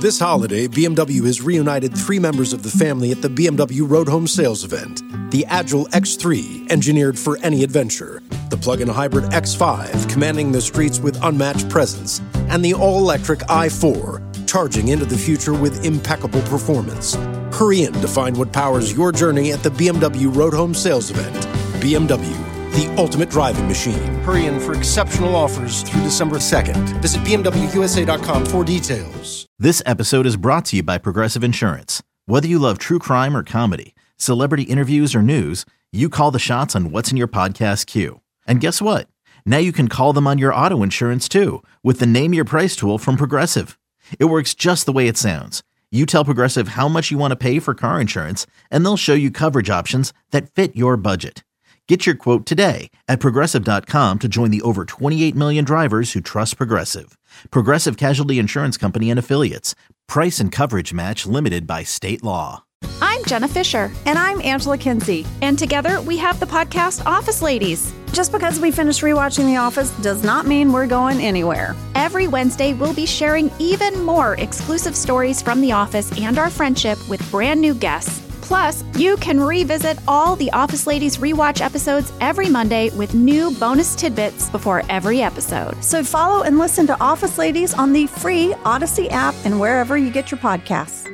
This holiday, BMW has reunited 3 members of the family at the BMW Road Home Sales event. The Agile X3, engineered for any adventure. The plug-in hybrid X5, commanding the streets with unmatched presence. And the all-electric i4, charging into the future with impeccable performance. Hurry in to find what powers your journey at the BMW Road Home Sales event. BMW, the ultimate driving machine. Hurry in for exceptional offers through December 2nd. Visit BMWUSA.com for details. This episode is brought to you by Progressive Insurance. Whether you love true crime or comedy, celebrity interviews or news, you call the shots on what's in your podcast queue. And guess what? Now you can call them on your auto insurance too with the Name Your Price tool from Progressive. It works just the way it sounds. You tell Progressive how much you want to pay for car insurance, and they'll show you coverage options that fit your budget. Get your quote today at Progressive.com to join the over 28 million drivers who trust Progressive. Progressive Casualty Insurance Company and Affiliates. Price and coverage match limited by state law. I'm Jenna Fisher. And I'm Angela Kinsey. And together we have the podcast Office Ladies. Just because we finished rewatching The Office does not mean we're going anywhere. Every Wednesday, we'll be sharing even more exclusive stories from The Office and our friendship with brand new guests. Plus, you can revisit all the Office Ladies rewatch episodes every Monday with new bonus tidbits before every episode. So follow and listen to Office Ladies on the free Odyssey app and wherever you get your podcasts.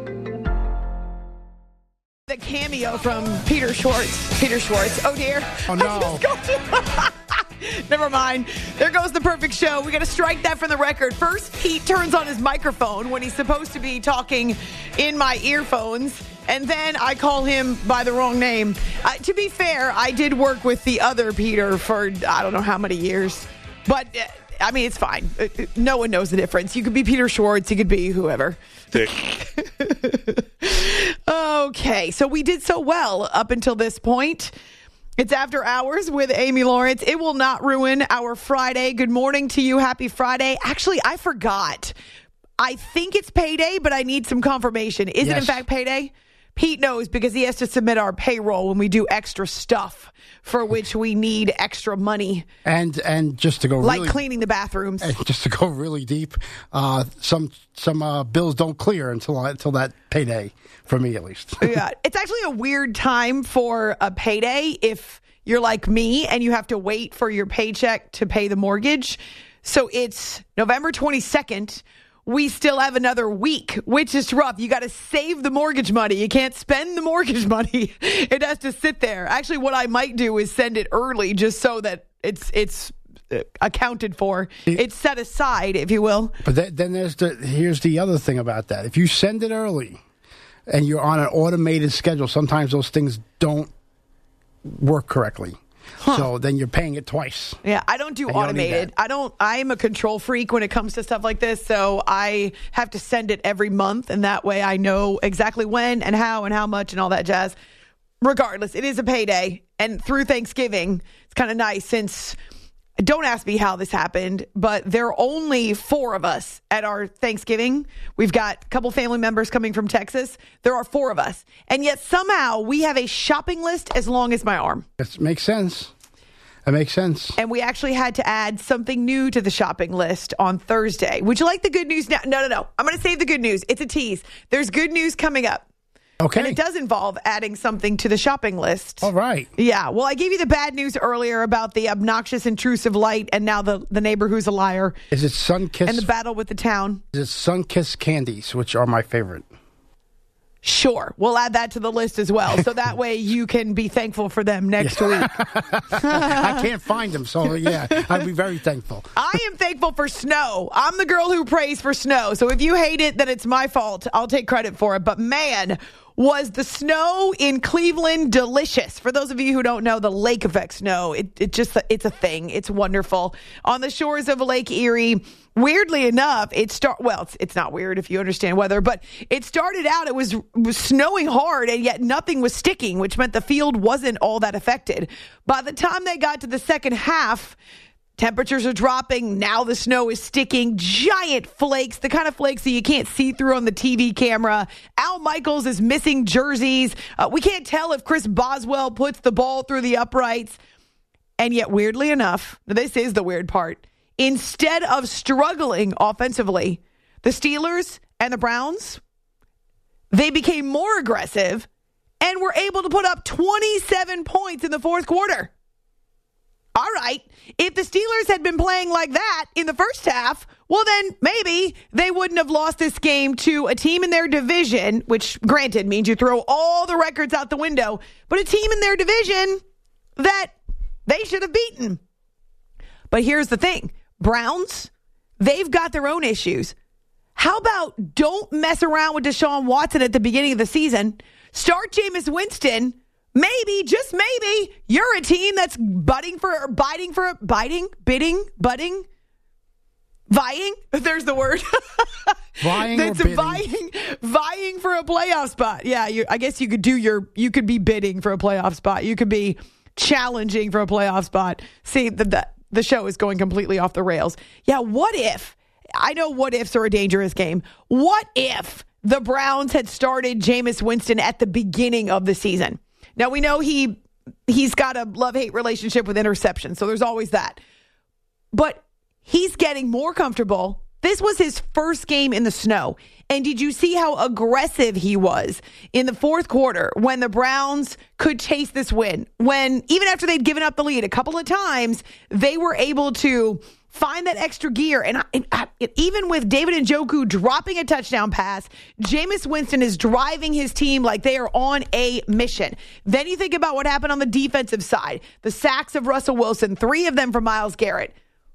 The cameo from Peter Schwartz. Peter Schwartz. Oh, dear. Oh, no. Never mind. There goes the perfect show. We got to strike that from the record. First, Pete turns on his microphone when he's supposed to be talking in my earphones. And then I call him by the wrong name. To be fair, I did work with the other Peter for I don't know how many years. But, I mean, it's fine. No one knows the difference. You could be Peter Schwartz. You could be whoever. Okay, so we did so well up until this point. It's After Hours with Amy Lawrence. It will not ruin our Friday. Good morning to you. Happy Friday. Actually, I forgot. I think it's payday, but I need some confirmation. Is it in fact payday? Pete knows because he has to submit our payroll when we do extra stuff for which we need extra money. And just to go like really, cleaning the bathrooms. And just to go really deep, some bills don't clear until that payday, for me at least. Yeah, it's actually a weird time for a payday if you're like me and you have to wait for your paycheck to pay the mortgage. So it's November 22nd. We still have another week, which is rough. You got to save the mortgage money. You can't spend the mortgage money. It has to sit there. Actually, what I might do is send it early just so that it's accounted for. It's set aside, if you will. But then here's the other thing about that. If you send it early and you're on an automated schedule, sometimes those things don't work correctly. So then you're paying it twice. Yeah, I don't do automated. I'm a control freak when it comes to stuff like this. So I have to send it every month. And that way I know exactly when and how much and all that jazz. Regardless, it is a payday. And through Thanksgiving, it's kind of nice since, don't ask me how this happened, but there are only 4 of us at our Thanksgiving. We've got a couple family members coming from Texas. There are 4 of us. And yet somehow we have a shopping list as long as my arm. That makes sense. That makes sense. And we actually had to add something new to the shopping list on Thursday. Would you like the good news now? No. I'm going to save the good news. It's a tease. There's good news coming up. Okay. And it does involve adding something to the shopping list. All right. Yeah. Well, I gave you the bad news earlier about the obnoxious, intrusive light and now the neighbor who's a liar. Is it Sunkist? And the battle with the town. Is it Sunkist candies, which are my favorite? Sure. We'll add that to the list as well. So that way you can be thankful for them next week. I can't find them. So, yeah, I'd be very thankful. I am thankful for snow. I'm the girl who prays for snow. So if you hate it, then it's my fault. I'll take credit for it. But man, was the snow in Cleveland delicious. For those of you who don't know, the lake effect snow, it's a thing. It's wonderful. On the shores of Lake Erie, weirdly enough, it's not weird if you understand weather, but it started out, it was snowing hard and yet nothing was sticking, which meant the field wasn't all that affected. By the time they got to the second half, temperatures are dropping. Now the snow is sticking. Giant flakes, the kind of flakes that you can't see through on the TV camera. Al Michaels is missing jerseys. We can't tell if Chris Boswell puts the ball through the uprights. And yet, weirdly enough, this is the weird part. Instead of struggling offensively, the Steelers and the Browns, they became more aggressive and were able to put up 27 points in the fourth quarter. All right, if the Steelers had been playing like that in the first half, well, then maybe they wouldn't have lost this game to a team in their division, which, granted, means you throw all the records out the window, but a team in their division that they should have beaten. But here's the thing. Browns, they've got their own issues. How about don't mess around with Deshaun Watson at the beginning of the season? Start Jameis Winston. Maybe, just maybe, you're a team that's vying. There's the word. Vying that's or bidding. Vying for a playoff spot. Yeah, I guess you could be bidding for a playoff spot. You could be challenging for a playoff spot. See, the show is going completely off the rails. Yeah, what if, I know what ifs are a dangerous game. What if the Browns had started Jameis Winston at the beginning of the season? Now, we know he's got a love-hate relationship with interceptions, so there's always that. But he's getting more comfortable. This was his first game in the snow. And did you see how aggressive he was in the fourth quarter when the Browns could chase this win? When, even after they'd given up the lead a couple of times, they were able to find that extra gear. And even with David Njoku dropping a touchdown pass, Jameis Winston is driving his team like they are on a mission. Then you think about what happened on the defensive side. The sacks of Russell Wilson, 3 of them for Myles Garrett.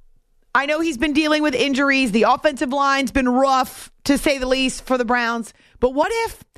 I know he's been dealing with injuries. The offensive line's been rough, to say the least, for the Browns. But what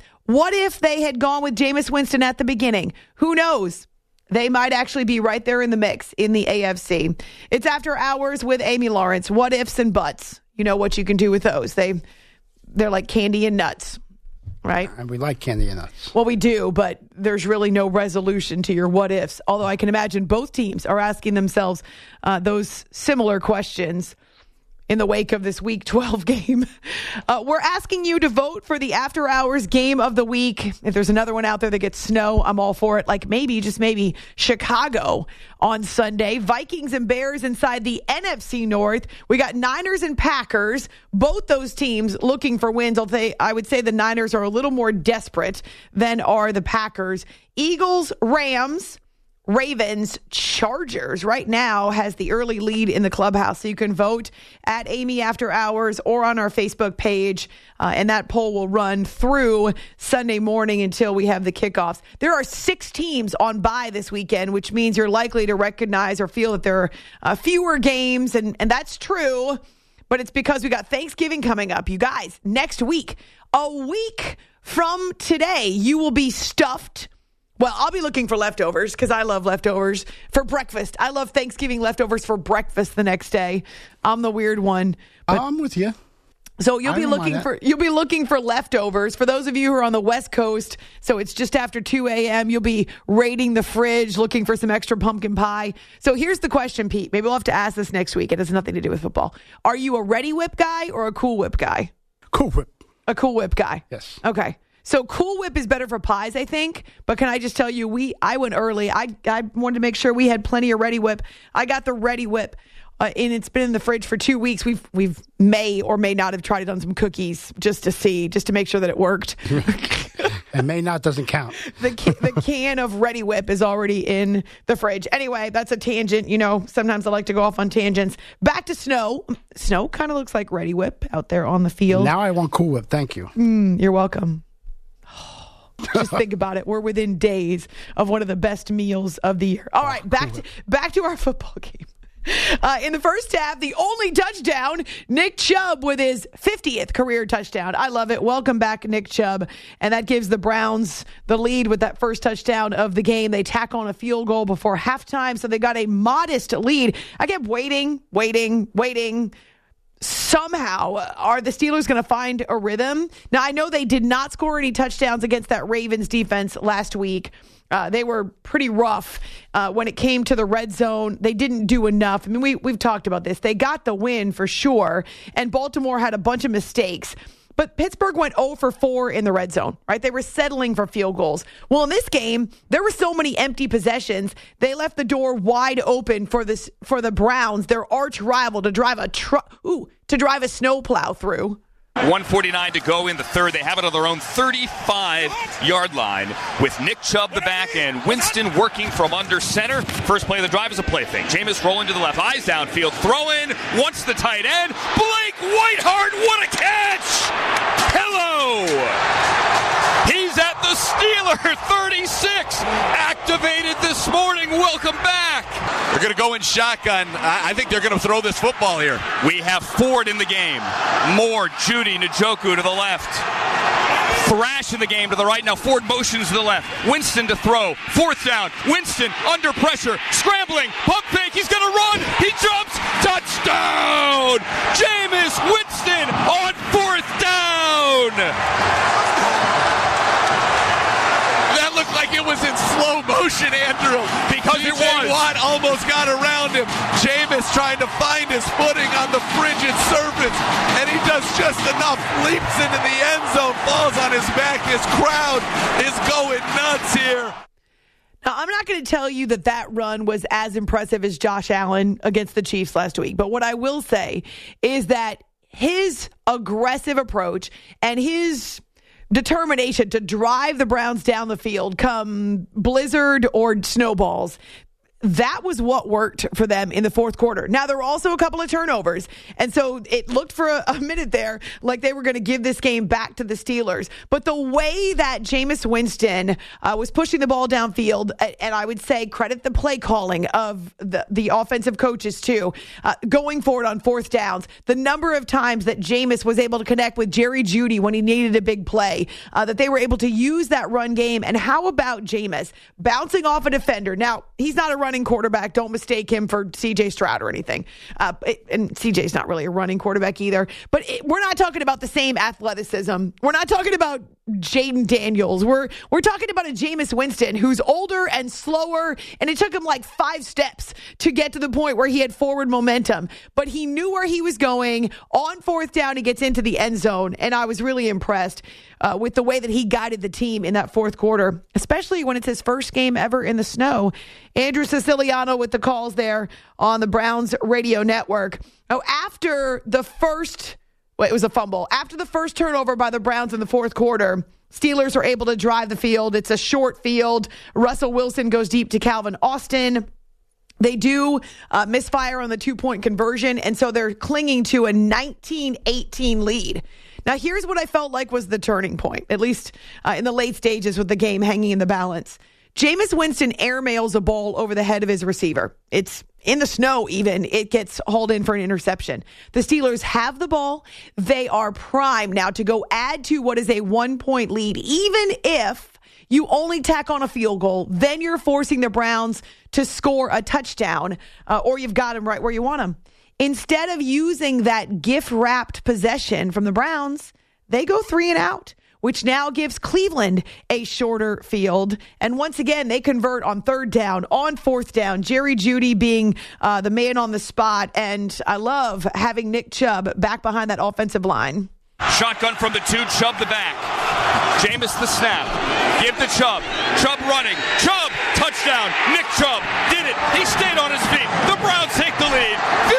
if they had gone with Jameis Winston at the beginning? Who knows? They might actually be right there in the mix in the AFC. It's After Hours with Amy Lawrence. What ifs and buts. You know what you can do with those. They're like candy and nuts, right? And we like candy and nuts. Well, we do, but there's really no resolution to your what ifs. Although I can imagine both teams are asking themselves those similar questions in the wake of this Week 12 game. We're asking you to vote for the After Hours Game of the Week. If there's another one out there that gets snow, I'm all for it. Like maybe, just maybe, Chicago on Sunday. Vikings and Bears inside the NFC North. We got Niners and Packers. Both those teams looking for wins. I would say the Niners are a little more desperate than are the Packers. Eagles, Rams, Ravens, Chargers right now has the early lead in the clubhouse. So you can vote at Amy After Hours or on our Facebook page. And that poll will run through Sunday morning until we have the kickoffs. There are 6 teams on bye this weekend, which means you're likely to recognize or feel that there are fewer games. And that's true. But it's because we got Thanksgiving coming up. You guys, next week, a week from today, you will be stuffed. Well, I'll be looking for leftovers because I love leftovers for breakfast. I love Thanksgiving leftovers for breakfast the next day. I'm the weird one. I'm with you. So you'll be looking for leftovers. For those of you who are on the West Coast, so it's just after 2 a.m., you'll be raiding the fridge looking for some extra pumpkin pie. So here's the question, Pete. Maybe we'll have to ask this next week. It has nothing to do with football. Are you a Ready Whip guy or a Cool Whip guy? Cool Whip. A Cool Whip guy. Yes. Okay. So Cool Whip is better for pies, I think. But can I just tell you, I went early. I wanted to make sure we had plenty of Ready Whip. I got the Ready Whip, and it's been in the fridge for 2 weeks. We've may or may not have tried it on some cookies just to make sure that it worked. And may not doesn't count. The can of Ready Whip is already in the fridge. Anyway, that's a tangent. You know, sometimes I like to go off on tangents. Back to snow. Snow kind of looks like Ready Whip out there on the field. Now I want Cool Whip. Thank you. You're welcome. Just think about it. We're within days of one of the best meals of the year. All right, back to our football game. In the first half, the only touchdown, Nick Chubb with his 50th career touchdown. I love it. Welcome back, Nick Chubb. And that gives the Browns the lead with that first touchdown of the game. They tack on a field goal before halftime, so they got a modest lead. I kept waiting. Somehow, are the Steelers going to find a rhythm? Now, I know they did not score any touchdowns against that Ravens defense last week. They were pretty rough when it came to the red zone. They didn't do enough. I mean, we've talked about this. They got the win for sure, and Baltimore had a bunch of mistakes. But Pittsburgh went 0 for 4 in the red zone, right? They were settling for field goals. Well, in this game, there were so many empty possessions. They left the door wide open for the Browns, their arch rival, to drive a snowplow through. 1:49 to go in the third. They have it on their own 35-yard line with Nick Chubb the back and Winston working from under center. First play of the drive is a play fake. Jameis rolling to the left. Eyes downfield. Throwing. Wants the tight end. Blake Whiteheart. What a catch! Hello! He's at the Steeler 36. Activated this morning. Welcome back. They're going to go in shotgun. I think they're going to throw this football here. We have Ford in the game. Moore, Judy, Njoku to the left. Thrash in the game to the right. Now Ford motions to the left. Winston to throw. Fourth down. Winston under pressure. Scrambling. Pump fake. He's going to run. He jumps. Touchdown. Jameis Winston on fourth down. Looked like it was in slow motion, Andrew, because DJ Watt almost got around him. Jameis trying to find his footing on the frigid surface, and he does just enough, leaps into the end zone, falls on his back. This crowd is going nuts here. Now, I'm not going to tell you that run was as impressive as Josh Allen against the Chiefs last week, but what I will say is that his aggressive approach and his determination to drive the Browns down the field come blizzard or snowballs, that was what worked for them in the fourth quarter. Now, there were also a couple of turnovers, and so it looked for a minute there like they were going to give this game back to the Steelers. But the way that Jameis Winston was pushing the ball downfield, and I would say credit the play calling of the offensive coaches too, going forward on fourth downs, the number of times that Jameis was able to connect with Jerry Jeudy when he needed a big play, that they were able to use that run game. And how about Jameis bouncing off a defender? Now, he's not a running quarterback. Don't mistake him for C.J. Stroud or anything. And C.J.'s not really a running quarterback either. But we're not talking about the same athleticism. We're not talking about Jaden Daniels. We're talking about a Jameis Winston who's older and slower, and it took him like 5 steps to get to the point where he had forward momentum. But he knew where he was going. On fourth down, he gets into the end zone, and I was really impressed with the way that he guided the team in that fourth quarter, especially when it's his first game ever in the snow. Andrew Siciliano with the calls there on the Browns radio network. Oh, after the first... Well, it was a fumble. After the first turnover by the Browns in the fourth quarter, Steelers were able to drive the field. It's a short field. Russell Wilson goes deep to Calvin Austin. They do misfire on the 2-point conversion, and so they're clinging to a 19-18 lead. Now, here's what I felt like was the turning point, at least in the late stages with the game hanging in the balance. Jameis Winston airmails a ball over the head of his receiver. It's in the snow even. It gets hauled in for an interception. The Steelers have the ball. They are primed now to go add to what is a 1-point lead. Even if you only tack on a field goal, then you're forcing the Browns to score a touchdown, or you've got them right where you want them. Instead of using that gift-wrapped possession from the Browns, they go 3 and out, which now gives Cleveland a shorter field. And once again, they convert on third down, on fourth down, Jerry Jeudy being the man on the spot. And I love having Nick Chubb back behind that offensive line. Shotgun from the 2, Chubb the back. Jameis the snap. Give to Chubb. Chubb running. Chubb, touchdown. Nick Chubb did it. He stayed on his feet. The Browns take the lead.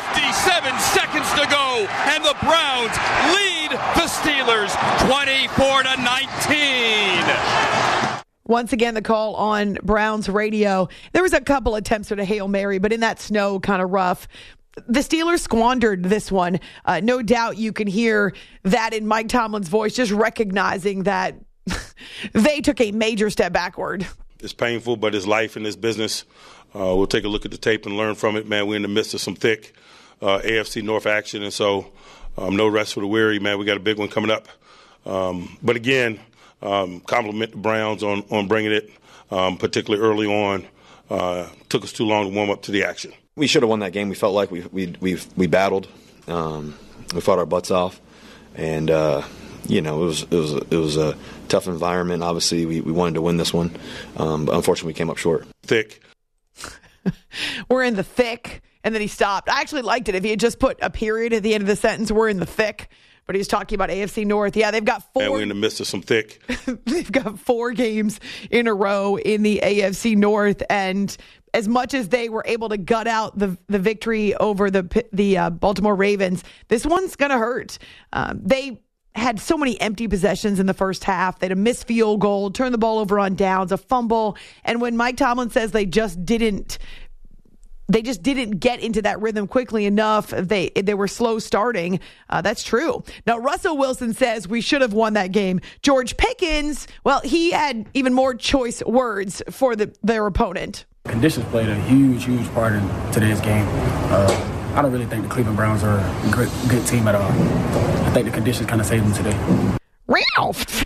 57 seconds to go. And the Browns lead the Steelers 24-19. Once again, the call on Browns radio. There was a couple attempts at a Hail Mary, but in that snow, kind of rough. The Steelers squandered this one. No doubt you can hear that in Mike Tomlin's voice, just recognizing that they took a major step backward. It's painful, but it's life in this business. We'll take a look at the tape and learn from it, man. We're in the midst of some thick AFC North action, and so no rest for the weary, man. We got a big one coming up. But again, compliment the Browns on bringing it, particularly early on. Took us too long to warm up to the action. We should have won that game. We felt like we battled. We fought our butts off, and it was a tough environment. Obviously, we wanted to win this one, but unfortunately, we came up short. Thick. We're in the thick, and then he stopped. I actually liked it if he had just put a period at the end of the sentence. We're in the thick. But he's talking about AFC North. Yeah, they've got 4. And we're in the midst of some thick. They've got 4 games in a row in the AFC North. And as much as they were able to gut out the victory over the Baltimore Ravens, this one's going to hurt. They had so many empty possessions in the first half. They had a missed field goal, turned the ball over on downs, a fumble. And when Mike Tomlin says they just didn't get into that rhythm quickly enough, they were slow starting. That's true. Now, Russell Wilson says we should have won that game. George Pickens, well, he had even more choice words for their opponent. Conditions played a huge part in today's game. I don't really think the Cleveland Browns are a good team at all. I think the conditions kind of saved them today. Ralph!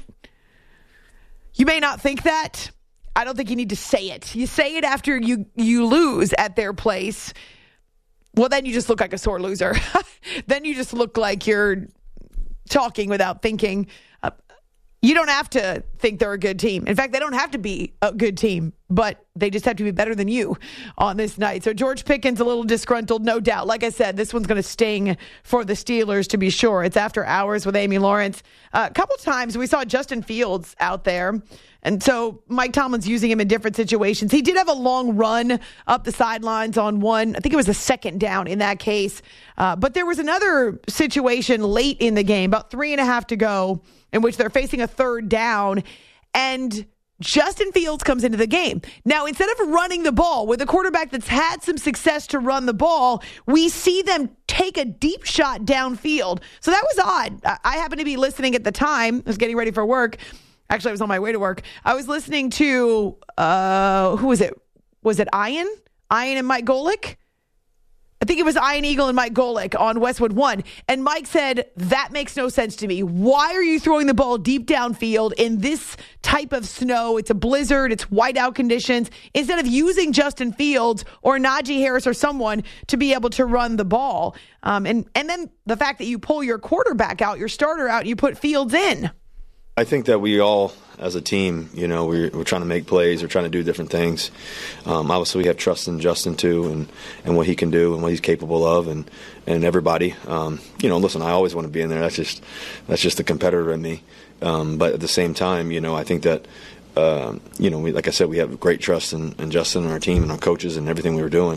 You may not think that. I don't think you need to say it. You say it after you lose at their place. Well, then you just look like a sore loser. Then you just look like you're talking without thinking. You don't have to think they're a good team. In fact, they don't have to be a good team, but they just have to be better than you on this night. So George Pickens a little disgruntled, no doubt. Like I said, this one's going to sting for the Steelers, to be sure. It's After Hours with Amy Lawrence. A couple times we saw Justin Fields out there, and so Mike Tomlin's using him in different situations. He did have a long run up the sidelines on one. I think it was a second down in that case. But there was another situation late in the game, about 3.5 to go, in which they're facing a third down, and Justin Fields comes into the game. Now, instead of running the ball with a quarterback that's had some success to run the ball, we see them take a deep shot downfield. So that was odd. I happened to be listening at the time. I was getting ready for work. Actually, I was on my way to work. I was listening to, who was it? Was it Ian? Ian and Mike Golick? I think it was Ian Eagle and Mike Golick on Westwood One. And Mike said, that makes no sense to me. Why are you throwing the ball deep downfield in this type of snow? It's a blizzard. It's whiteout conditions. Instead of using Justin Fields or Najee Harris or someone to be able to run the ball. And then the fact that you pull your quarterback out, your starter out, and you put Fields in. I think that we all, as a team, we're trying to make plays. We're trying to do different things. Obviously, we have trust in Justin, too, and what he can do and what he's capable of, and everybody. Listen, I always want to be in there. That's just the competitor in me. But at the same time, I think that, like I said, we have great trust in Justin and our team and our coaches and everything we were doing.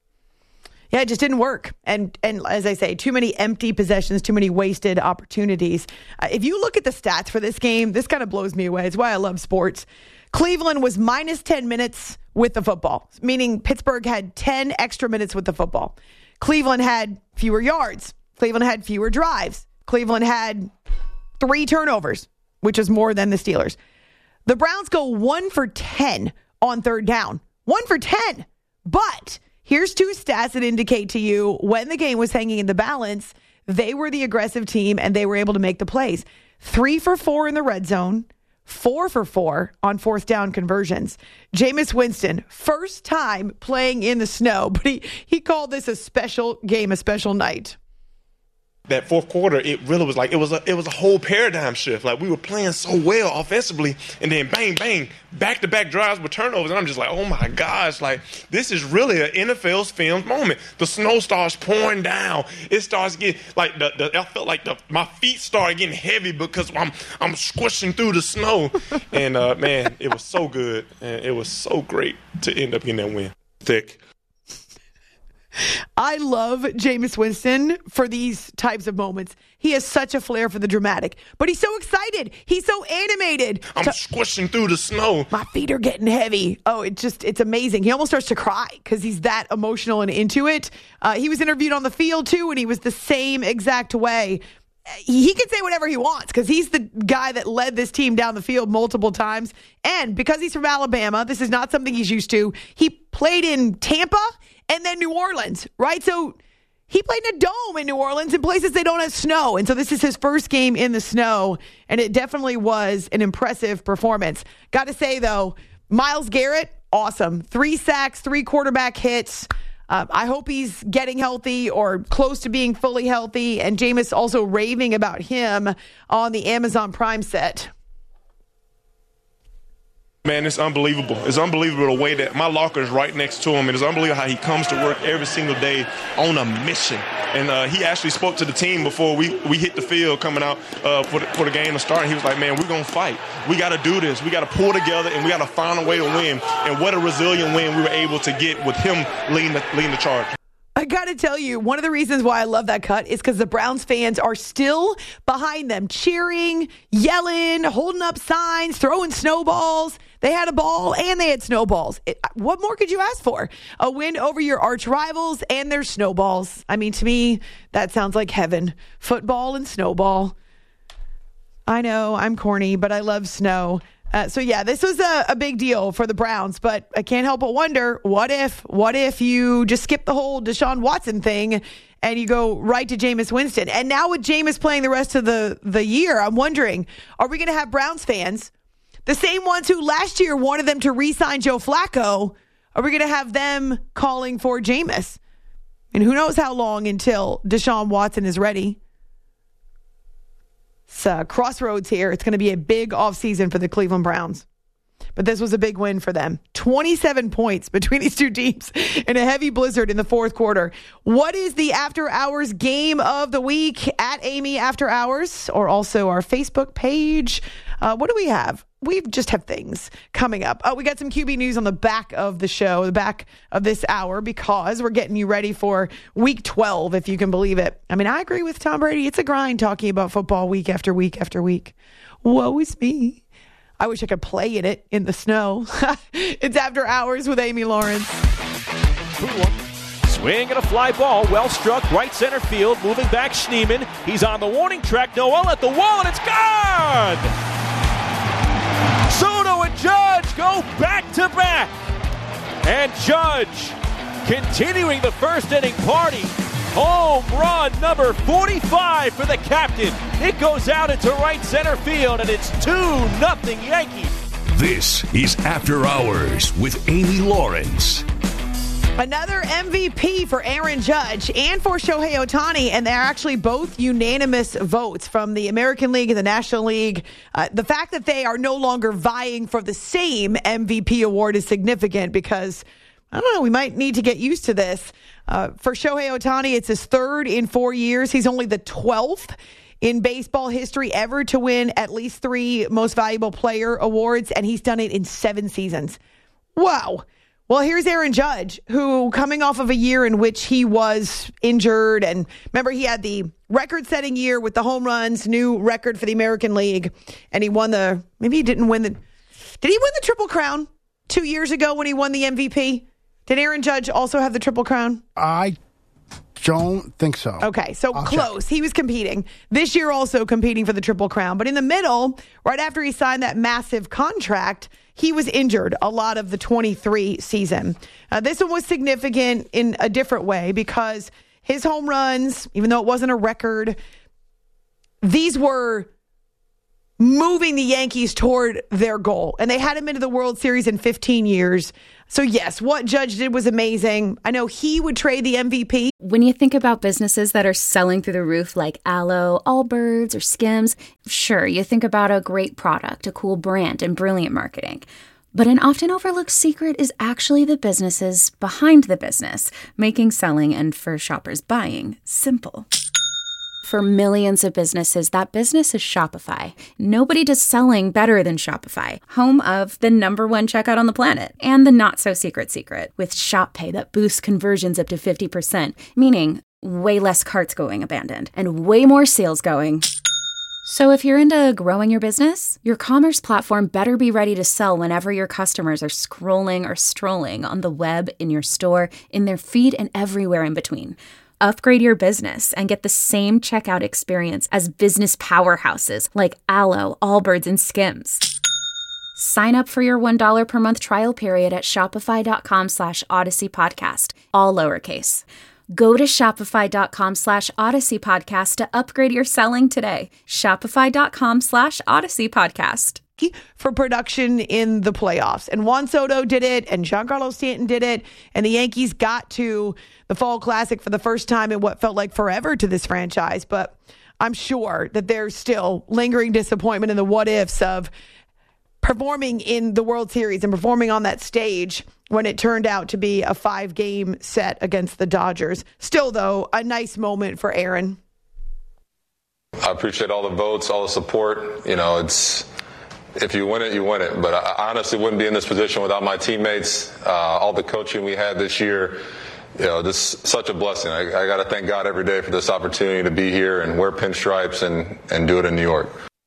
Yeah, it just didn't work. And as I say, too many empty possessions, too many wasted opportunities. If you look at the stats for this game, this kind of blows me away. It's why I love sports. Cleveland was minus 10 minutes with the football, meaning Pittsburgh had 10 extra minutes with the football. Cleveland had fewer yards. Cleveland had fewer drives. Cleveland had 3 turnovers, which is more than the Steelers. The Browns go 1 for 10 on third down. 1 for 10. But here's 2 stats that indicate to you when the game was hanging in the balance, they were the aggressive team and they were able to make the plays. 3 for 4 in the red zone, 4 for 4 on fourth down conversions. Jameis Winston, first time playing in the snow, but he called this a special game, a special night. That fourth quarter, it really was like it was a whole paradigm shift. Like, we were playing so well offensively, and then bang, bang, back-to-back drives with turnovers. And I'm just like, oh my gosh, like, this is really an NFL's filmed moment. The snow starts pouring down. It starts getting like I felt like my feet started getting heavy because I'm squishing through the snow. And man, it was so good, and it was so great to end up getting that win. Thick. I love Jameis Winston for these types of moments. He has such a flair for the dramatic, but he's so excited. He's so animated. I'm squishing through the snow. My feet are getting heavy. Oh, it's amazing. He almost starts to cry because he's that emotional and into it. He was interviewed on the field too, and he was the same exact way. He can say whatever he wants because he's the guy that led this team down the field multiple times. And because he's from Alabama, this is not something he's used to. He played in Tampa and then New Orleans, right? So he played in a dome in New Orleans in places they don't have snow. And so this is his first game in the snow, and it definitely was an impressive performance. Got to say, though, Myles Garrett, awesome. 3 sacks, 3 quarterback hits. I hope he's getting healthy or close to being fully healthy. And Jameis also raving about him on the Amazon Prime set. Man, it's unbelievable. It's unbelievable the way that my locker is right next to him. It is unbelievable how he comes to work every single day on a mission. And he actually spoke to the team before we hit the field coming out for the game to start. And he was like, man, we're going to fight. We got to do this. We got to pull together, and we got to find a way to win. And what a resilient win we were able to get with him leading the charge. I got to tell you, one of the reasons why I love that cut is because the Browns fans are still behind them, cheering, yelling, holding up signs, throwing snowballs. They had a ball and they had snowballs. What more could you ask for? A win over your arch rivals and their snowballs. I mean, to me, that sounds like heaven. Football and snowball. I know, I'm corny, but I love snow. This was a big deal for the Browns, but I can't help but wonder, what if you just skip the whole Deshaun Watson thing and you go right to Jameis Winston? And now with Jameis playing the rest of the year, I'm wondering, are we going to have Browns fans, the same ones who last year wanted them to re-sign Joe Flacco, are we going to have them calling for Jameis? And who knows how long until Deshaun Watson is ready? It's crossroads here. It's going to be a big offseason for the Cleveland Browns. But this was a big win for them. 27 points between these two teams in a heavy blizzard in the fourth quarter. What is the After Hours game of the week at Amy After Hours, or also our Facebook page? What do we have? We just have things coming up. We got some QB news on the back of the show, the back of this hour, because we're getting you ready for week 12, if you can believe it. I mean, I agree with Tom Brady. It's a grind talking about football week after week after week. Woe is me. I wish I could play in it in the snow. It's After Hours with Amy Lawrence. Swing and a fly ball, well struck, right center field, moving back Schneemann. He's on the warning track. Noel at the wall, and it's gone! Soto and Judge go back-to-back. And Judge continuing the first inning party. Home run number 45 for the captain. It goes out into right center field, and it's 2-0 Yankees. This is After Hours with Amy Lawrence. Another MVP for Aaron Judge and for Shohei Ohtani, and they're actually both unanimous votes from the American League and the National League. The fact that they are no longer vying for the same MVP award is significant because, I don't know, we might need to get used to this. For Shohei Ohtani, it's his third in 4 years. He's only the 12th in baseball history ever to win at least 3 Most Valuable Player awards, and he's done it in 7 seasons. Wow. Well, here's Aaron Judge, who coming off of a year in which he was injured, and remember he had the record-setting year with the home runs, new record for the American League, and he won did he win the Triple Crown 2 years ago when he won the MVP? Did Aaron Judge also have the Triple Crown? I don't think so. Okay, so I'll close. check. He was competing. This year also competing for the Triple Crown. But in the middle, right after he signed that massive contract, he was injured a lot of the 23 season. This one was significant in a different way because his home runs, even though it wasn't a record, these were moving the Yankees toward their goal. And they had him into the World Series in 15 years. So yes, what Judge did was amazing. I know he would trade the MVP. When you think about businesses that are selling through the roof like Aloe, Allbirds, or Skims, sure, you think about a great product, a cool brand, and brilliant marketing. But an often overlooked secret is actually the businesses behind the business, making selling and for shoppers buying simple. For millions of businesses, that business is Shopify. Nobody does selling better than Shopify, home of the #1 checkout on the planet and the not-so-secret secret with Shop Pay that boosts conversions up to 50%, meaning way less carts going abandoned and way more sales going. So if you're into growing your business, your commerce platform better be ready to sell whenever your customers are scrolling or strolling on the web, in your store, in their feed, and everywhere in between. Upgrade your business and get the same checkout experience as business powerhouses like Aloe, Allbirds, and Skims. Sign up for your $1 per month trial period at shopify.com/Odyssey Podcast, all lowercase. Go to shopify.com/Odyssey Podcast to upgrade your selling today. Shopify.com/Odyssey Podcast. For production in the playoffs. And Juan Soto did it, and Giancarlo Stanton did it, and the Yankees got to the Fall Classic for the first time in what felt like forever to this franchise. But I'm sure that there's still lingering disappointment in the what-ifs of performing in the World Series and performing on that stage when it turned out to be a 5-game set against the Dodgers. Still, though, a nice moment for Aaron. I appreciate all the votes, all the support. You know, if you win it, you win it. But I honestly wouldn't be in this position without my teammates, all the coaching we had this year. this is such a blessing. I got to thank God every day for this opportunity to be here and wear pinstripes and do it in New York.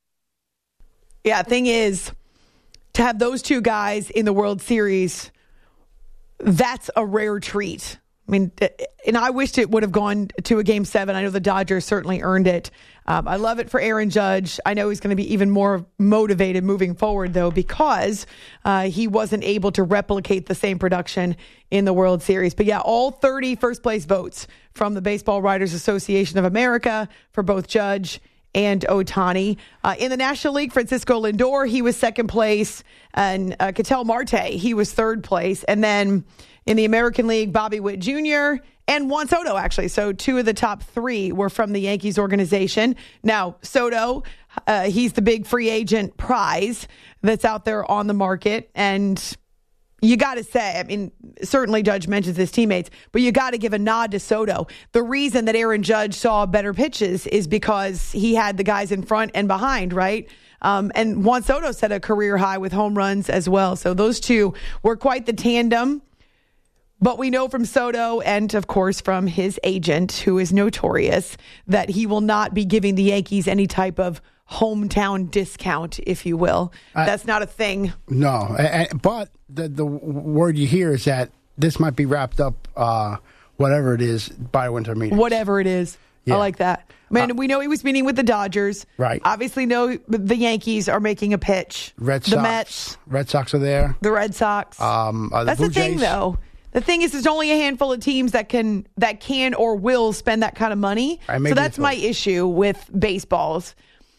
Yeah, thing is, to have those two guys in the World Series, that's a rare treat. I mean, and I wished it would have gone to a Game 7. I know the Dodgers certainly earned it. I love it for Aaron Judge. I know he's going to be even more motivated moving forward, though, because he wasn't able to replicate the same production in the World Series. But yeah, all 30 first-place votes from the Baseball Writers Association of America for both Judge and Ohtani. In the National League, Francisco Lindor, he was second place, and Ketel Marte, he was third place. And then in the American League, Bobby Witt Jr. and Juan Soto, actually. So two of the top three were from the Yankees organization. Now, Soto, he's the big free agent prize that's out there on the market. And you got to say, I mean, certainly Judge mentions his teammates, but you got to give a nod to Soto. The reason that Aaron Judge saw better pitches is because he had the guys in front and behind, right? And Juan Soto set a career high with home runs as well. So those two were quite the tandem. But we know from Soto and, of course, from his agent, who is notorious, that he will not be giving the Yankees any type of hometown discount, if you will. That's not a thing. No, but the word you hear is that this might be wrapped up, whatever it is, by winter meetings. Whatever it is. Yeah. I like that. Man, we know he was meeting with the Dodgers. Right. Obviously know the Yankees are making a pitch. The Mets. Red Sox are there. The Red Sox. That's the thing, though. The thing is, there's only a handful of teams that can or will spend that kind of money. So that's my issue with baseballs.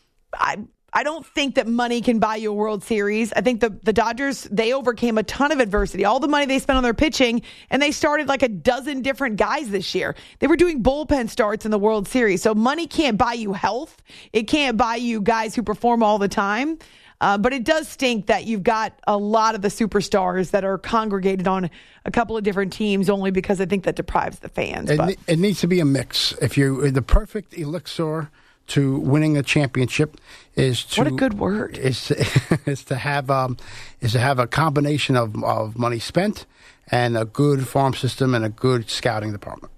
I don't think that money can buy you a World Series. I think the Dodgers, they overcame a ton of adversity. All the money they spent on their pitching, and they started like a dozen different guys this year. They were doing bullpen starts in the World Series. So money can't buy you health. It can't buy you guys who perform all the time. But it does stink that you've got a lot of the superstars that are congregated on a couple of different teams only because I think that deprives the fans. It needs to be a mix. If you're the perfect elixir to winning a championship is to what a good word is to have a combination of money spent and a good farm system and a good scouting department.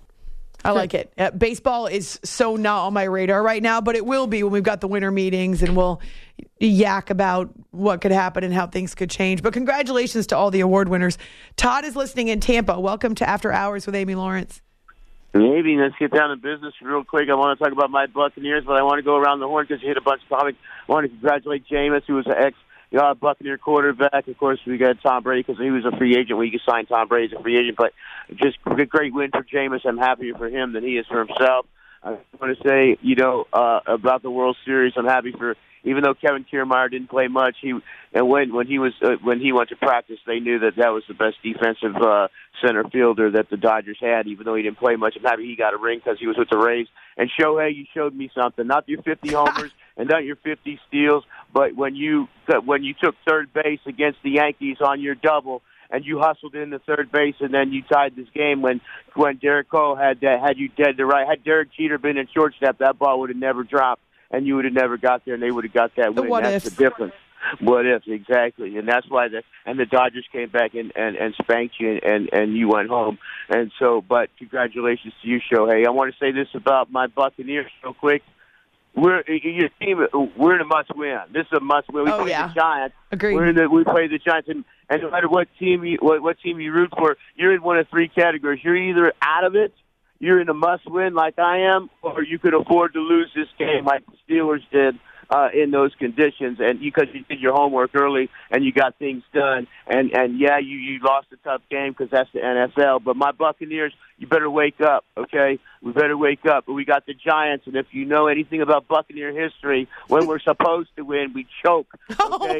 I like it. Baseball is so not on my radar right now, but it will be when we've got the winter meetings and we'll yak about what could happen and how things could change. But congratulations to all the award winners. Todd is listening in Tampa. Welcome to After Hours with Amy Lawrence. Maybe let's get down to business real quick. I want to talk about my Buccaneers, but I want to go around the horn because you hit a bunch of topics. I want to congratulate Jameis, who was an Buccaneer quarterback. Of course, we got Tom Brady because he was a free agent. We could sign Tom Brady as a free agent, but just a great win for Jameis. I'm happier for him than he is for himself. I want to say, about the World Series, I'm happy for. Even though Kevin Kiermaier didn't play much, when he went to practice, they knew that was the best defensive center fielder that the Dodgers had. Even though he didn't play much, I'm happy he got a ring because he was with the Rays. And Shohei, you showed me something. Not your 50 homers and not your 50 steals, but when you took third base against the Yankees on your double. And you hustled in the third base, and then you tied this game when Derek Cole had you dead to right. Had Derek Jeter been in shortstop, that ball would have never dropped, and you would have never got there, and they would have got that win. That's the difference. What if, exactly. And that's why the Dodgers came back and spanked you, and you went home. And so, but congratulations to you, Shohei. I want to say this about my Buccaneers real quick. We're in a must-win. This is a must-win. We play the Giants. Agreed. We play the Giants, and no matter what team you root for, you're in one of three categories. You're either out of it, you're in a must-win like I am, or you could afford to lose this game like the Steelers did in those conditions, and because you did your homework early and you got things done. And you lost a tough game because that's the NFL. But my Buccaneers, you better wake up, okay? We better wake up. But we got the Giants, and if you know anything about Buccaneer history, when we're supposed to win, we choke, okay?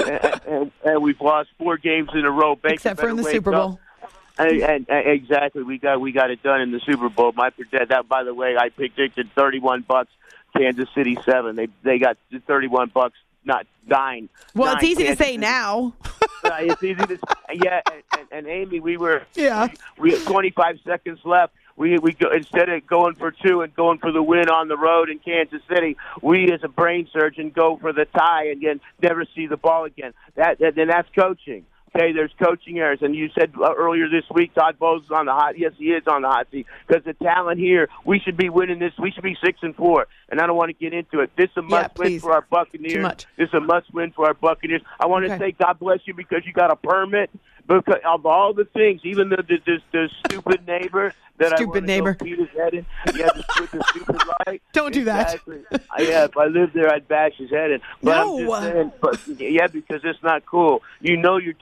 and we've lost 4 games in a row. Baker, except for in the Super Bowl. And exactly, we got it done in the Super Bowl. That, by the way, I predicted $31. Kansas City 7. They got $31, not 9. Well, it's easy to say now. It's easy to and Amy, we had 25 seconds left. We instead of going for 2 and going for the win on the road in Kansas City, we as a brain surgeon go for the tie and then never see the ball again. Then that's coaching. Okay, there's coaching errors, and you said earlier this week Todd Bowles is on the hot. Yes, he is on the hot seat because the talent here. We should be winning this. We should be 6-4, and I don't want to get into it. This is a must-win for our Buccaneers. Too much. This is a must-win for our Buccaneers. I want to say God bless you because you got a permit. Because of all the things, even the stupid neighbor that I want to go beat his head in. Yeah, the stupid light. Don't do that. Yeah, if I lived there, I'd bash his head in. But No. I'm just saying, yeah, because it's not cool. You're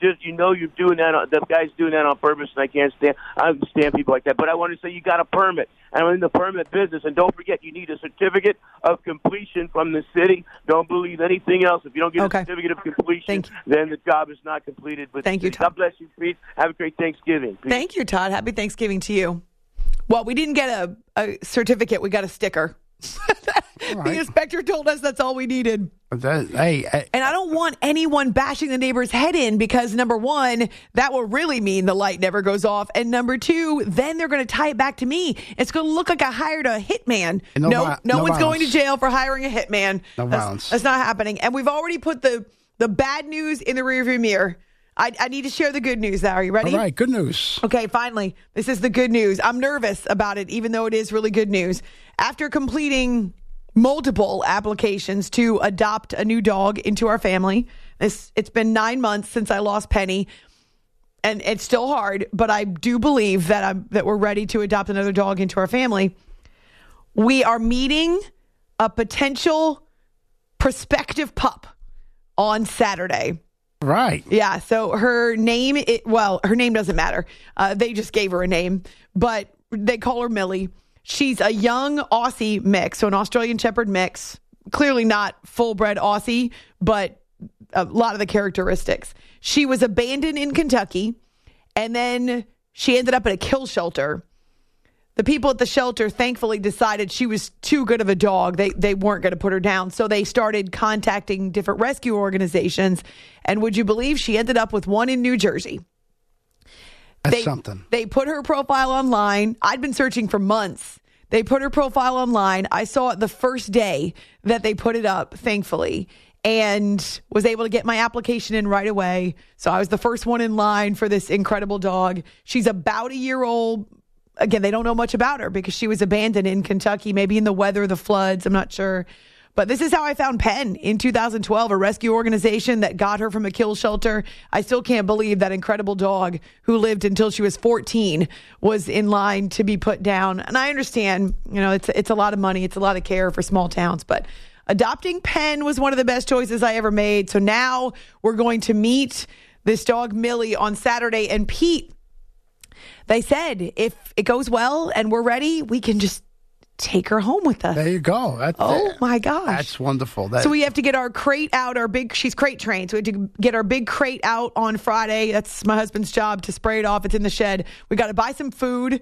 doing that. The guy's doing that on purpose, and I can't stand people like that. But I want to say you got a permit. I'm in the permit business, and don't forget you need a certificate of completion from the city. Don't believe anything else. If you don't get a certificate of completion, then the job is not completed. But Thank you, Todd. God bless you, Pete. Have a great Thanksgiving. Peace. Thank you, Todd. Happy Thanksgiving to you. Well, we didn't get a certificate. We got a sticker. The inspector told us that's all we needed. And I don't want anyone bashing the neighbor's head in because, number one, that will really mean the light never goes off. And number two, then they're going to tie it back to me. It's going to look like I hired a hitman. No one's violence. going to jail for hiring a hitman. No violence. That's not happening. And we've already put the bad news in the rearview mirror. I need to share the good news now. Are you ready? All right, good news. Okay, finally. This is the good news. I'm nervous about it, even though it is really good news. After completing multiple applications to adopt a new dog into our family, it's been 9 months since I lost Penny, and it's still hard, but I do believe that we're ready to adopt another dog into our family. We are meeting a potential prospective pup on Saturday. Right. Yeah. So her name, her name doesn't matter. They just gave her a name, but they call her Millie. She's a young Aussie mix, so an Australian Shepherd mix. Clearly not full-bred Aussie, but a lot of the characteristics. She was abandoned in Kentucky, and then she ended up at a kill shelter. The people at the shelter thankfully decided she was too good of a dog. They weren't going to put her down. So they started contacting different rescue organizations. And would you believe she ended up with one in New Jersey? That's something. They put her profile online. I'd been searching for months. They put her profile online. I saw it the first day that they put it up, thankfully, and was able to get my application in right away. So I was the first one in line for this incredible dog. She's about a year old. Again, they don't know much about her because she was abandoned in Kentucky, maybe in the weather, the floods. I'm not sure. But this is how I found Penn in 2012, a rescue organization that got her from a kill shelter. I still can't believe that incredible dog who lived until she was 14 was in line to be put down. And I understand, it's a lot of money. It's a lot of care for small towns. But adopting Penn was one of the best choices I ever made. So now we're going to meet this dog, Millie, on Saturday. And Pete, they said if it goes well and we're ready, we can just take her home with us. There you go. My gosh. That's wonderful. So we have to get our crate out, she's crate trained. So we have to get our big crate out on Friday. That's my husband's job to spray it off. It's in the shed. We got to buy some food.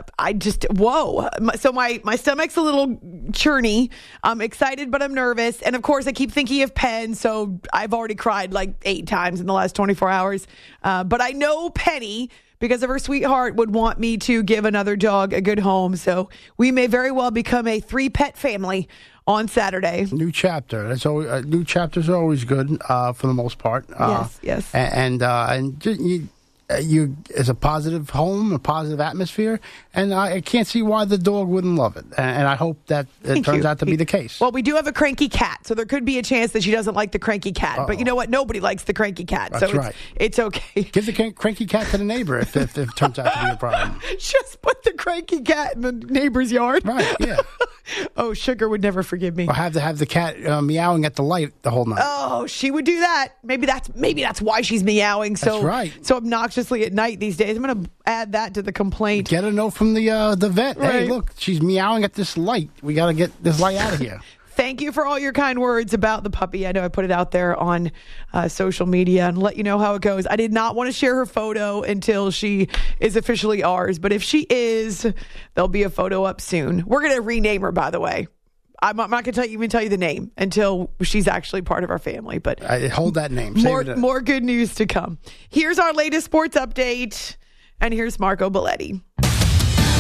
So my stomach's a little churny. I'm excited, but I'm nervous. And of course I keep thinking of Penn. So I've already cried like 8 times in the last 24 hours. But I know Penny, because of her sweetheart, would want me to give another dog a good home. So we may very well become a 3-pet family on Saturday. New chapter. That's always, new chapters are always good for the most part. Yes. And you it's a positive home, a positive atmosphere, and I can't see why the dog wouldn't love it. And I hope that it turns out to be the case. Well, we do have a cranky cat, so there could be a chance that she doesn't like the cranky cat. But you know what? Nobody likes the cranky cat, That's so right. It's okay. Give the cranky cat to the neighbor if it turns out to be a problem. Just put the cranky cat in the neighbor's yard. Right, yeah. Oh, Sugar would never forgive me. Or have the cat meowing at the light the whole night. Oh, she would do that. Maybe that's why she's meowing so obnoxiously at night these days. I'm going to add that to the complaint. Get a note from the vet. Right. Hey, look, she's meowing at this light. We got to get this light out of here. Thank you for all your kind words about the puppy. I know I put it out there on social media and let you know how it goes. I did not want to share her photo until she is officially ours. But if she is, there'll be a photo up soon. We're going to rename her, by the way. I'm not going to even tell you the name until she's actually part of our family. But hold that name. More good news to come. Here's our latest sports update. And here's Marco Belletti.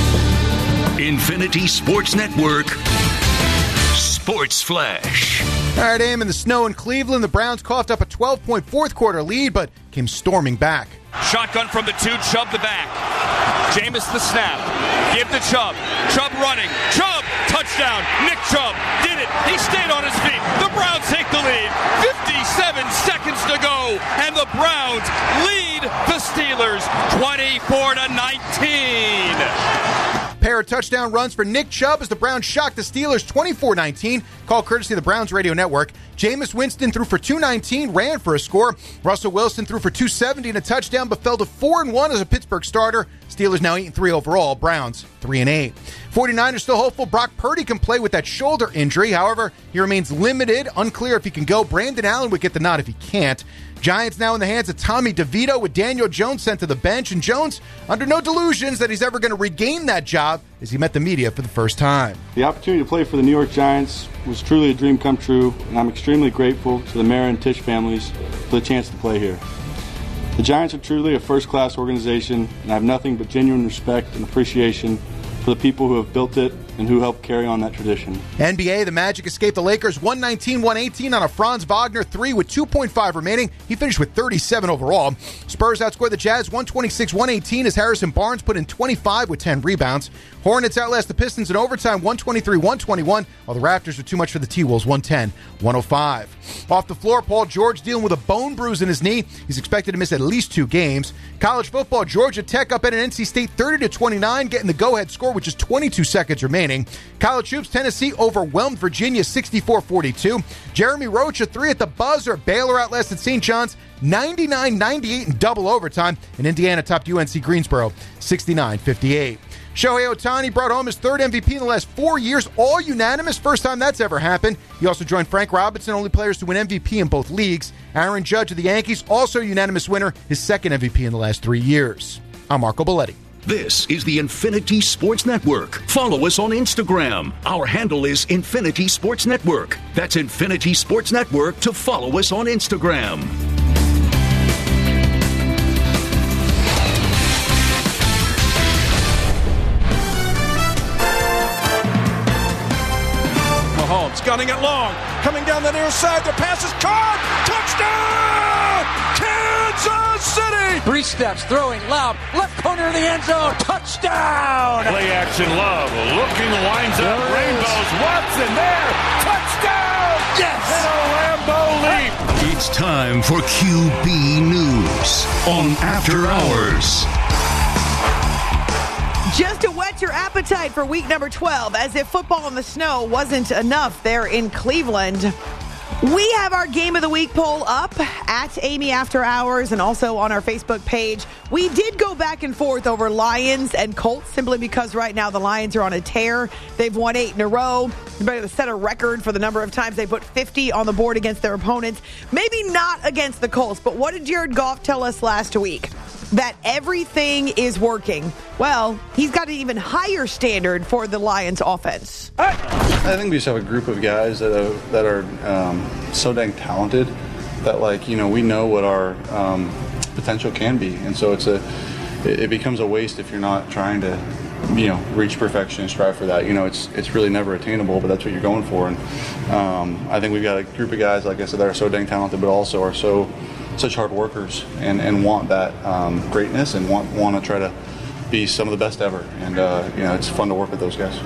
Infinity Sports Network Sports Flash. All right, Aim, in the snow in Cleveland, the Browns coughed up a 12-point fourth-quarter lead, but came storming back. Shotgun from the 2, Chubb the back. Jameis the snap. Give to Chubb. Chubb running. Chubb, touchdown. Nick Chubb did it. He stayed on his feet. The Browns take the lead. 57 seconds to go, and the Browns lead the Steelers 24-19. Pair of touchdown runs for Nick Chubb as the Browns shocked the Steelers 24-19. Call courtesy of the Browns Radio Network. Jameis Winston threw for 219, ran for a score. Russell Wilson threw for 270 and a touchdown, but fell to 4-1 as a Pittsburgh starter. Steelers now 8-3 overall. Browns 3-8. 49ers still hopeful Brock Purdy can play with that shoulder injury. However, he remains limited. Unclear if he can go. Brandon Allen would get the nod if he can't. Giants now in the hands of Tommy DeVito with Daniel Jones sent to the bench. And Jones under no delusions that he's ever going to regain that job as he met the media for the first time. The opportunity to play for the New York Giants was truly a dream come true, and I'm extremely grateful to the Mara and Tisch families for the chance to play here. The Giants are truly a first-class organization, and I have nothing but genuine respect and appreciation for the people who have built it and who helped carry on that tradition. NBA, the Magic escaped the Lakers 119-118 on a Franz Wagner 3 with 2.5 remaining. He finished with 37 overall. Spurs outscored the Jazz 126-118 as Harrison Barnes put in 25 with 10 rebounds. Hornets outlast the Pistons in overtime 123-121, while the Raptors were too much for the T-Wolves 110-105. Off the floor, Paul George dealing with a bone bruise in his knee. He's expected to miss at least 2 games. College football, Georgia Tech up at an NC State 30-29, getting the go-ahead score with just 22 seconds remaining. College hoops, Tennessee overwhelmed Virginia 64-42. Jeremy Roach a 3 at the buzzer. Baylor outlasted St. John's 99-98 in double overtime, and Indiana topped UNC Greensboro 69-58. Shohei Ohtani brought home his 3rd MVP in the last 4 years, all unanimous, first time that's ever happened. He also joined Frank Robinson, only players to win MVP in both leagues. Aaron Judge of the Yankees, also unanimous winner, his 2nd MVP in the last 3 years. I'm Marco Belletti. This is the Infinity Sports Network. Follow us on Instagram. Our handle is Infinity Sports Network. That's Infinity Sports Network to follow us on Instagram. Mahomes gunning it long. Coming down the near side. The pass is caught. Touchdown! Kansas City! 3 steps, throwing, loud, left corner of the end zone. Touchdown! Play action Love. Looking, winds up. Rainbows. Watson there. Touchdown! Yes! And a Lambeau leap. It's time for QB News on After Hours. Just to whet your appetite for week number 12, as if football in the snow wasn't enough there in Cleveland. We have our Game of the Week poll up at Amy After Hours and also on our Facebook page. We did go back and forth over Lions and Colts simply because right now the Lions are on a tear. They've won 8 in a row. They're about to set a record for the number of times they put 50 on the board against their opponents. Maybe not against the Colts, but what did Jared Goff tell us last week? That everything is working. Well, he's got an even higher standard for the Lions offense. I think we just have a group of guys that are so dang talented that, like, you know, we know what our potential can be, and so it becomes a waste if you're not trying to, you know, reach perfection and strive for that. You know, it's really never attainable, but that's what you're going for. And I think we've got a group of guys, like I said, that are so dang talented, but also are such hard workers and want that greatness and want to try to be some of the best ever. And you know, it's fun to work with those guys.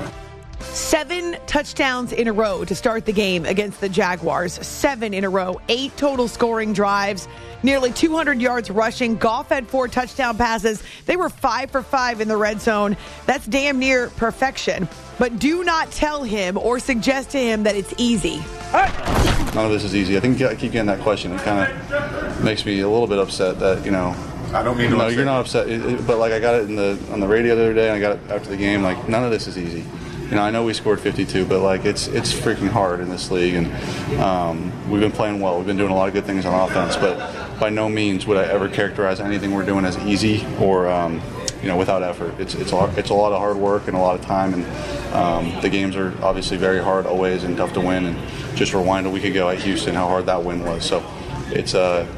7 touchdowns in a row to start the game against the Jaguars. 7 in a row. 8 total scoring drives. Nearly 200 yards rushing. Goff had 4 touchdown passes. They were 5 for 5 in the red zone. That's damn near perfection. But do not tell him or suggest to him that it's easy. None of this is easy. I think I keep getting that question. It kind of makes me a little bit upset that, you know, I don't mean to upset. You're not upset, but like I got it on the radio the other day, and I got it after the game. Like, none of this is easy. You know, I know we scored 52, but like it's freaking hard in this league, and we've been playing well. We've been doing a lot of good things on offense, but by no means would I ever characterize anything we're doing as easy or you know, without effort. It's a lot of hard work and a lot of time, and the games are obviously very hard always and tough to win. And just rewind a week ago at Houston, how hard that win was. So it's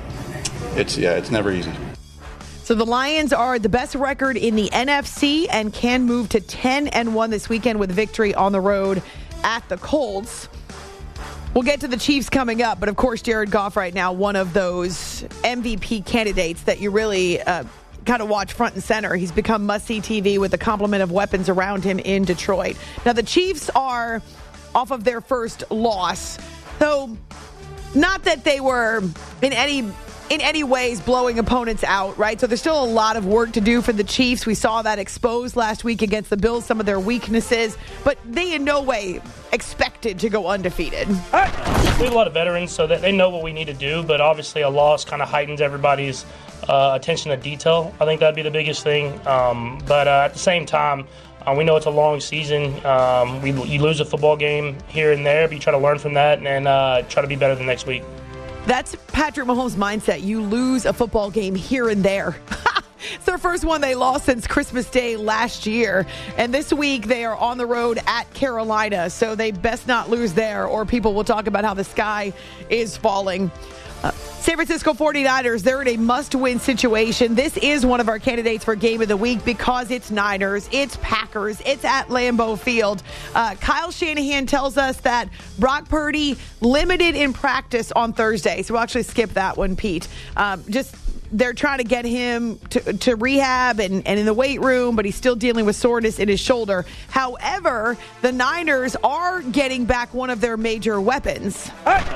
never easy. So the Lions are the best record in the NFC and can move to 10-1 this weekend with victory on the road at the Colts. We'll get to the Chiefs coming up, but of course, Jared Goff right now, one of those MVP candidates that you really kind of watch front and center. He's become must-see TV with the complement of weapons around him in Detroit. Now, the Chiefs are off of their first loss, so not that they were in any ways blowing opponents out, right? So there's still a lot of work to do for the Chiefs. We saw that exposed last week against the Bills, some of their weaknesses, but they in no way expected to go undefeated. We have a lot of veterans, so that they know what we need to do, but obviously a loss kind of heightens everybody's attention to detail. I think that'd be the biggest thing. But at the same time, we know it's a long season. You lose a football game here and there, but you try to learn from that and try to be better the next week. That's Patrick Mahomes' mindset. You lose a football game here and there. It's their first one they lost since Christmas Day last year. And this week they are on the road at Carolina. So they best not lose there, or people will talk about how the sky is falling. San Francisco 49ers, they're in a must-win situation. This is one of our candidates for Game of the Week because it's Niners, it's Packers, it's at Lambeau Field. Kyle Shanahan tells us that Brock Purdy limited in practice on Thursday. So we'll actually skip that one, Pete. They're trying to get him to rehab and in the weight room, but he's still dealing with soreness in his shoulder. However, the Niners are getting back one of their major weapons.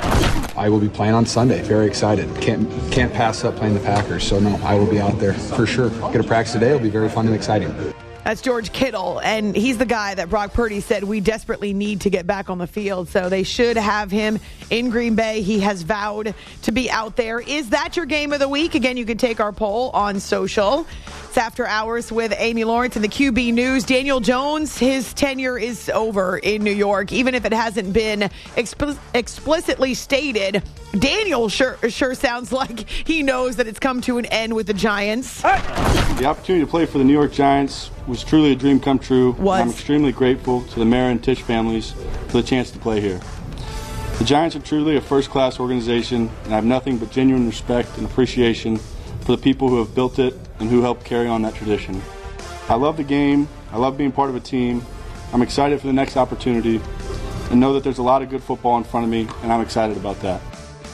I will be playing on Sunday. Very excited. Can't pass up playing the Packers. So, no, I will be out there for sure. Get a practice today. It'll be very fun and exciting. That's George Kittle, and he's the guy that Brock Purdy said we desperately need to get back on the field. So they should have him in Green Bay. He has vowed to be out there. Is that your Game of the Week? Again, you can take our poll on social. It's After Hours with Amy Lawrence and the QB News. Daniel Jones, his tenure is over in New York, even if it hasn't been explicitly stated. Daniel sure sounds like he knows that it's come to an end with the Giants. The opportunity to play for the New York Giants was truly a dream come true. I'm extremely grateful to the Mara and Tisch families for the chance to play here. The Giants are truly a first-class organization, and I have nothing but genuine respect and appreciation for the people who have built it and who helped carry on that tradition. I love the game. I love being part of a team. I'm excited for the next opportunity and know that there's a lot of good football in front of me, and I'm excited about that.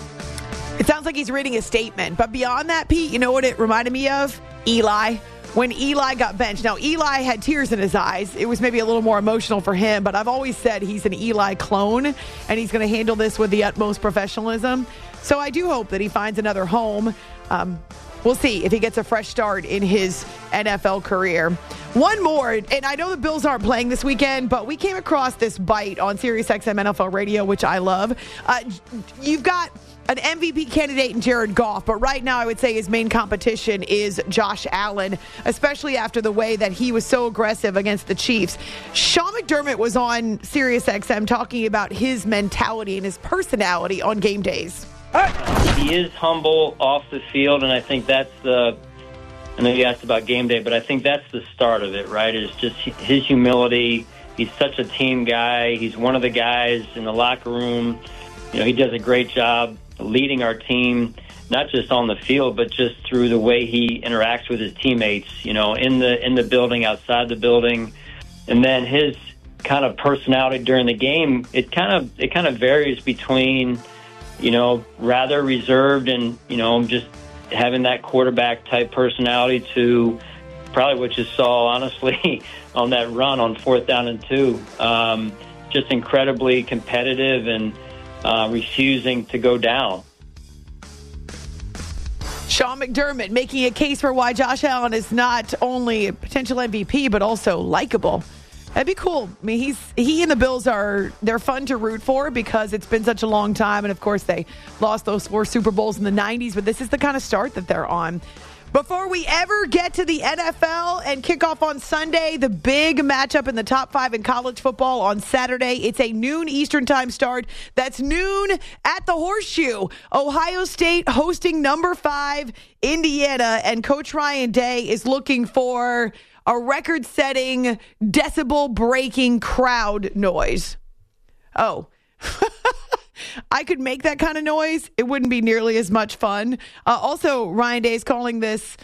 It sounds like he's reading a statement. But beyond that, Pete, you know what it reminded me of? Eli. When Eli got benched. Now, Eli had tears in his eyes. It was maybe a little more emotional for him, but I've always said he's an Eli clone, and he's going to handle this with the utmost professionalism. So I do hope that he finds another home. We'll see if he gets a fresh start in his NFL career. One more, and I know the Bills aren't playing this weekend, but we came across this bite on SiriusXM NFL Radio, which I love. You've got an MVP candidate in Jared Goff, but right now I would say his main competition is Josh Allen, especially after the way that he was so aggressive against the Chiefs. Sean McDermott was on SiriusXM talking about his mentality and his personality on game days. He is humble off the field, and I think that's I know you asked about game day, but I think that's the start of it, right? It's just his humility. He's such a team guy. He's one of the guys in the locker room. You know, he does a great job leading our team, not just on the field, but just through the way he interacts with his teammates, you know, in the building, outside the building. And then his kind of personality during the game, it kind of varies between, you know, rather reserved and, you know, just having that quarterback type personality to probably what you saw, honestly, on that run on 4th down and 2. Just incredibly competitive and refusing to go down. Sean McDermott making a case for why Josh Allen is not only a potential MVP, but also likable. That'd be cool. I mean, he and the Bills they're fun to root for because it's been such a long time. And, of course, they lost those 4 Super Bowls in the 90s. But this is the kind of start that they're on. Before we ever get to the NFL and kick off on Sunday, the big matchup in the top 5 in college football on Saturday. It's a noon Eastern time start. That's noon at the Horseshoe. Ohio State hosting number 5 Indiana. And Coach Ryan Day is looking for a record-setting, decibel-breaking crowd noise. Oh. I could make that kind of noise. It wouldn't be nearly as much fun. Also, Ryan Day is calling this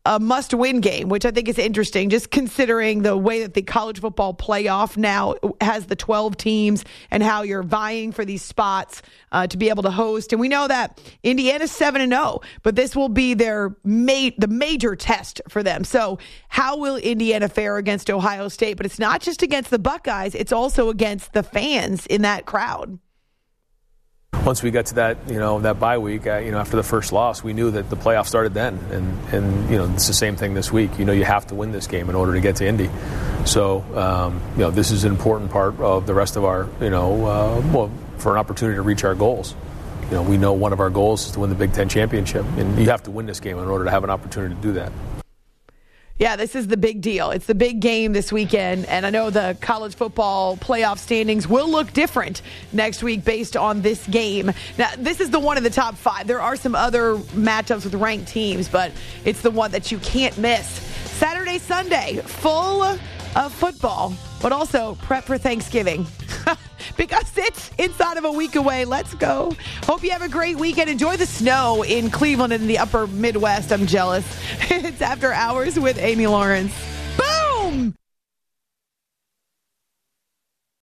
a must-win game, which I think is interesting, just considering the way that the college football playoff now has the 12 teams and how you're vying for these spots to be able to host. And we know that Indiana's 7-0, but this will be the major test for them. So how will Indiana fare against Ohio State? But it's not just against the Buckeyes, it's also against the fans in that crowd. Once we got to that, that bye week, after the first loss, we knew that the playoff started then. And it's the same thing this week. You have to win this game in order to get to Indy. So, this is an important part of the rest of our, for an opportunity to reach our goals. We know one of our goals is to win the Big Ten championship, and you have to win this game in order to have an opportunity to do that. Yeah, this is the big deal. It's the big game this weekend, and I know the college football playoff standings will look different next week based on this game. Now, this is the one in the top 5. There are some other matchups with ranked teams, but it's the one that you can't miss. Saturday, Sunday, full of football, but also prep for Thanksgiving. Because it's inside of a week away. Let's go. Hope you have a great weekend. Enjoy the snow in Cleveland and the upper Midwest. I'm jealous. It's After Hours with Amy Lawrence.